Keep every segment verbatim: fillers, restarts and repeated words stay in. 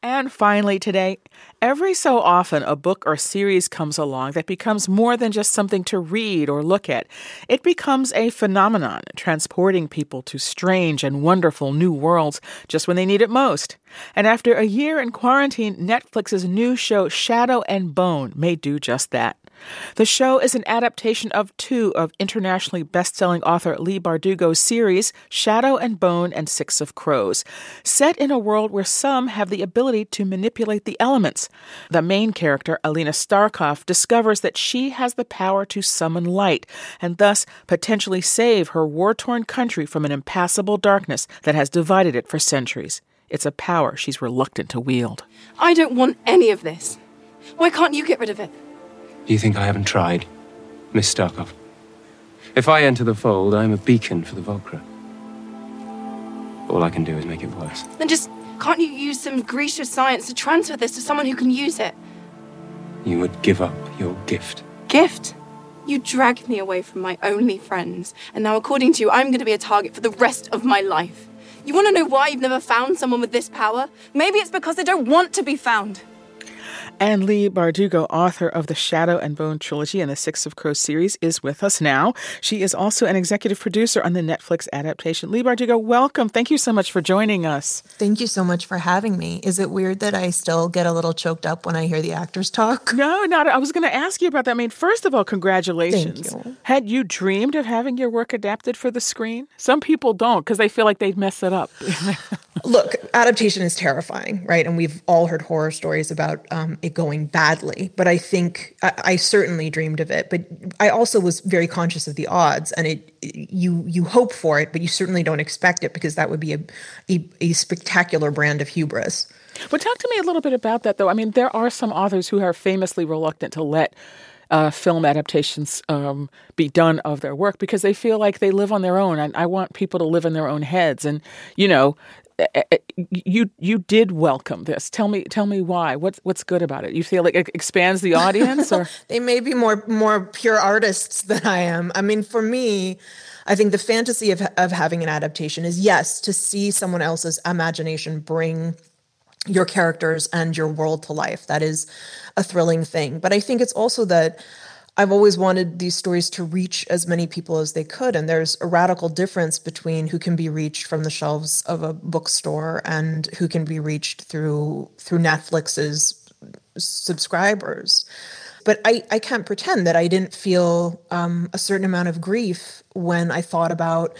And finally today, every so often a book or series comes along that becomes more than just something to read or look at. It becomes a phenomenon, transporting people to strange and wonderful new worlds just when they need it most. And after a year in quarantine, Netflix's new show Shadow and Bone may do just that. The show is an adaptation of two of internationally best-selling author Leigh Bardugo's series, Shadow and Bone and Six of Crows, set in a world where some have the ability to manipulate the elements. The main character, Alina Starkov, discovers that she has the power to summon light and thus potentially save her war-torn country from an impassable darkness that has divided it for centuries. It's a power she's reluctant to wield. I don't want any of this. Why can't you get rid of it? Do you think I haven't tried, Miss Starkov? If I enter the fold, I'm a beacon for the Volcra. All I can do is make it worse. Then just, can't you use some Grisha science to transfer this to someone who can use it? You would give up your gift. Gift? You dragged me away from my only friends, and now according to you, I'm going to be a target for the rest of my life. You want to know why you've never found someone with this power? Maybe it's because they don't want to be found. And Leigh Bardugo, author of the Shadow and Bone trilogy and the Six of Crows series, is with us now. She is also an executive producer on the Netflix adaptation. Leigh Bardugo, welcome. Thank you so much for joining us. Thank you so much for having me. Is it weird that I still get a little choked up when I hear the actors talk? No, not. I was going to ask you about that. I mean, first of all, congratulations. Thank you. Had you dreamed of having your work adapted for the screen? Some people don't because they feel like they'd mess it up. Look, adaptation is terrifying, right? And we've all heard horror stories about um, it going badly. But I think I, I certainly dreamed of it. But I also was very conscious of the odds. And it you you hope for it, but you certainly don't expect it because that would be a, a, a spectacular brand of hubris. But talk to me a little bit about that, though. I mean, there are some authors who are famously reluctant to let Uh, film adaptations um, be done of their work because they feel like they live on their own. And I want people to live in their own heads. And, you know, you you did welcome this. Tell me tell me why. What's what's good about it? You feel like it expands the audience? Or They may be more more pure artists than I am. I mean, for me, I think the fantasy of of having an adaptation is, yes, to see someone else's imagination bring your characters and your world to life. That is a thrilling thing. But I think it's also that I've always wanted these stories to reach as many people as they could. And there's a radical difference between who can be reached from the shelves of a bookstore and who can be reached through through Netflix's subscribers. But I, I can't pretend that I didn't feel um, a certain amount of grief when I thought about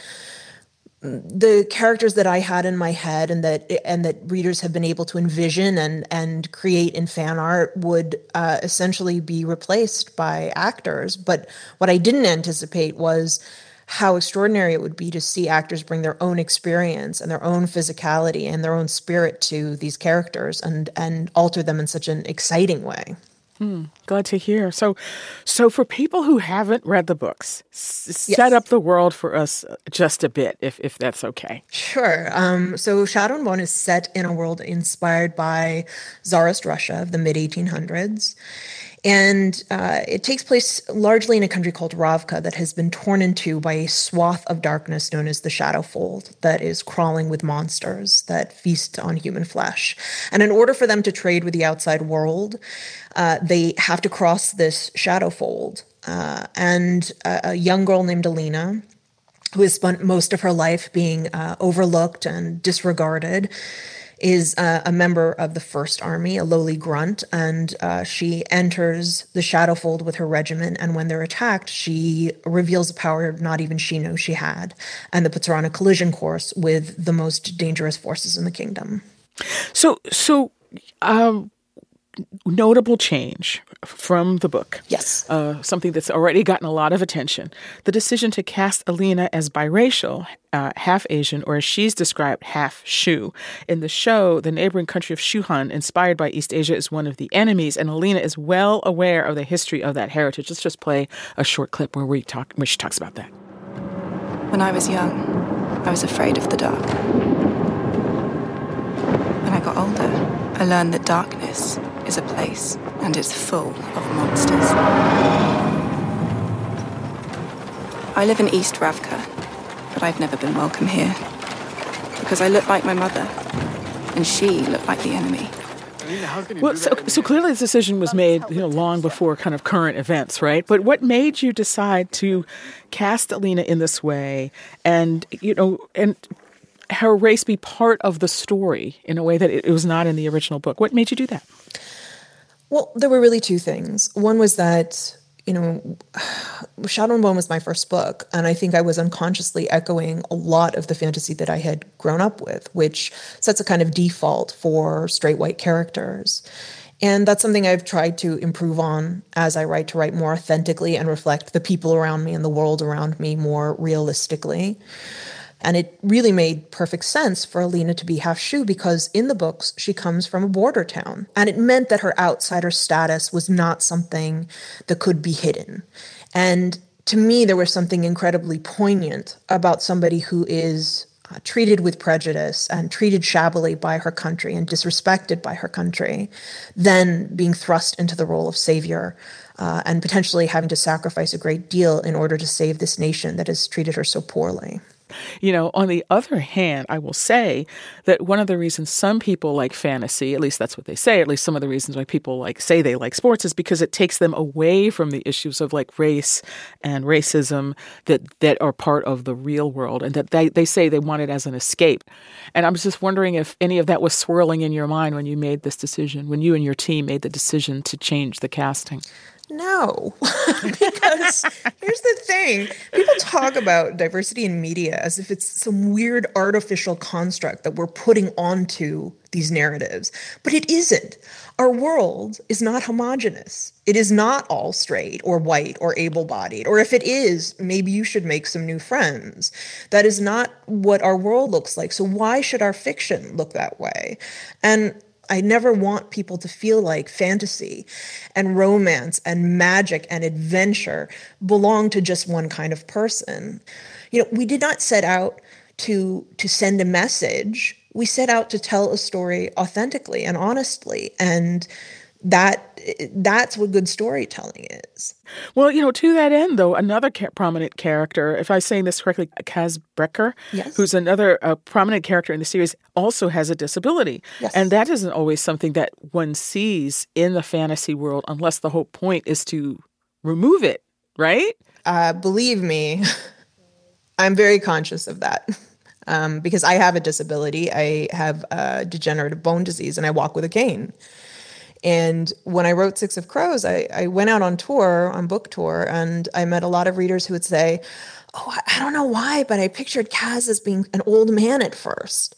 the characters that I had in my head and that and that readers have been able to envision and and create in fan art would uh, essentially be replaced by actors. But what I didn't anticipate was how extraordinary it would be to see actors bring their own experience and their own physicality and their own spirit to these characters and and alter them in such an exciting way. Hmm, glad to hear. So, so for people who haven't read the books, s- Yes. set up the world for us just a bit, if if that's okay. Sure. Um, so Shadow and Bone is set in a world inspired by Tsarist Russia of the mid eighteen hundreds. And uh, it takes place largely in a country called Ravka that has been torn in two by a swath of darkness known as the Shadowfold that is crawling with monsters that feast on human flesh. And in order for them to trade with the outside world, uh, they have to cross this Shadowfold. Uh, and a, a young girl named Alina, who has spent most of her life being uh, overlooked and disregarded, is uh, a member of the First Army, a lowly grunt, and uh, she enters the Shadowfold with her regiment, and when they're attacked, she reveals a power not even she knows she had, and that puts her on a collision course with the most dangerous forces in the kingdom. So, so um, notable change from the book. Yes. Uh, something that's already gotten a lot of attention. The decision to cast Alina as biracial, uh, half Asian, or as she's described, half Shu. In the show, the neighboring country of Shuhan, inspired by East Asia, is one of the enemies, and Alina is well aware of the history of that heritage. Let's just play a short clip where we talk, where she talks about that. When I was young, I was afraid of the dark. When I got older, I learned that darkness is a place, and it's full of monsters. I live in East Ravka, but I've never been welcome here. Because I look like my mother, and she looked like the enemy. Well, so, so clearly this decision was made, you know, long before kind of current events, right? But what made you decide to cast Alina in this way and, you know, and her race be part of the story in a way that it was not in the original book? What made you do that? Well, there were really two things. One was that, you know, Shadow and Bone was my first book, and I think I was unconsciously echoing a lot of the fantasy that I had grown up with, which sets a kind of default for straight white characters. And that's something I've tried to improve on as I write, to write more authentically and reflect the people around me and the world around me more realistically. And it really made perfect sense for Alina to be half Shu because in the books, she comes from a border town. And it meant that her outsider status was not something that could be hidden. And to me, there was something incredibly poignant about somebody who is uh, treated with prejudice and treated shabbily by her country and disrespected by her country, then being thrust into the role of savior uh, and potentially having to sacrifice a great deal in order to save this nation that has treated her so poorly. You know, on the other hand, I will say that one of the reasons some people like fantasy, at least that's what they say, at least some of the reasons why people like say they like sports is because it takes them away from the issues of like race and racism that, that are part of the real world, and that they, they say they want it as an escape. And I was just wondering if any of that was swirling in your mind when you made this decision, when you and your team made the decision to change the casting. No, because here's the thing. People talk about diversity in media as if it's some weird artificial construct that we're putting onto these narratives, but it isn't. Our world is not homogenous. It is not all straight or white or able-bodied, or if it is, maybe you should make some new friends. That is not what our world looks like. So why should our fiction look that way? And I never want people to feel like fantasy and romance and magic and adventure belong to just one kind of person. You know, we did not set out to to send a message. We set out to tell a story authentically and honestly, and that that's what good storytelling is. Well, you know, to that end, though, another ca- prominent character, if I'm saying this correctly, Kaz Brekker, yes. who's another uh, prominent character in the series, also has a disability. Yes. And that isn't always something that one sees in the fantasy world unless the whole point is to remove it, right? Uh, believe me, I'm very conscious of that. Um, because I have a disability. I have a degenerative bone disease and I walk with a cane. And when I wrote Six of Crows, I, I went out on tour, on book tour, and I met a lot of readers who would say, oh, I don't know why, but I pictured Kaz as being an old man at first.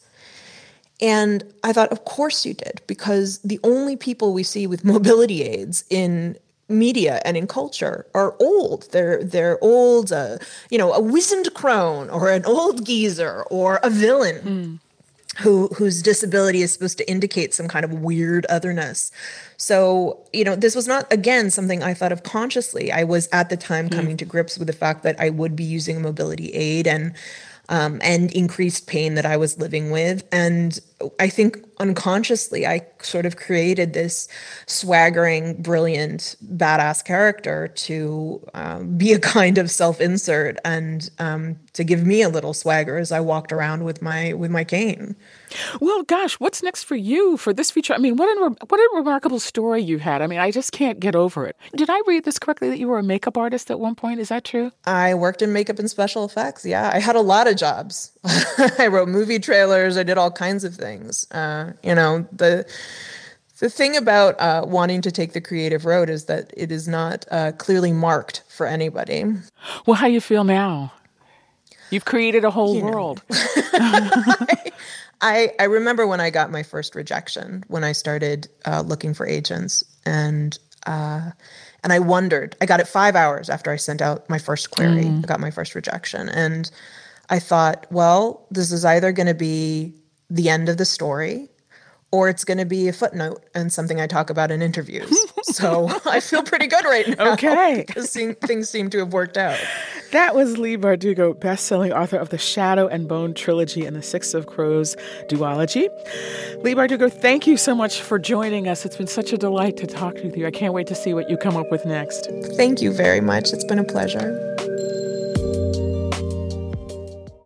And I thought, of course you did, because the only people we see with mobility aids in media and in culture are old. They're they're old, uh, you know, a wizened crone or an old geezer or a villain. Mm. Who whose disability is supposed to indicate some kind of weird otherness. So, you know, this was not, again, something I thought of consciously. I was at the time coming mm. to grips with the fact that I would be using a mobility aid and um, and increased pain that I was living with. And I think unconsciously, I sort of created this swaggering, brilliant, badass character to um, be a kind of self-insert and um, to give me a little swagger as I walked around with my with my cane. Well, gosh, what's next for you for this feature? I mean, what a, what a remarkable story you had. I mean, I just can't get over it. Did I read this correctly that you were a makeup artist at one point? Is that true? I worked in makeup and special effects, yeah. I had a lot of jobs. I wrote movie trailers. I did all kinds of things. Uh, you know, the the thing about uh, wanting to take the creative road is that it is not uh, clearly marked for anybody. Well, how you feel now? You've created a whole you world. I, I, I remember when I got my first rejection, when I started uh, looking for agents, and uh, and I wondered. I got it five hours after I sent out my first query. Mm. I got my first rejection, and I thought, well, this is either going to be the end of the story, or it's going to be a footnote and something I talk about in interviews. So I feel pretty good right now. Okay. Because things seem to have worked out. That was Leigh Bardugo, best-selling author of the Shadow and Bone trilogy and the Six of Crows duology. Leigh Bardugo, thank you so much for joining us. It's been such a delight to talk with you. I can't wait to see what you come up with next. Thank you very much. It's been a pleasure.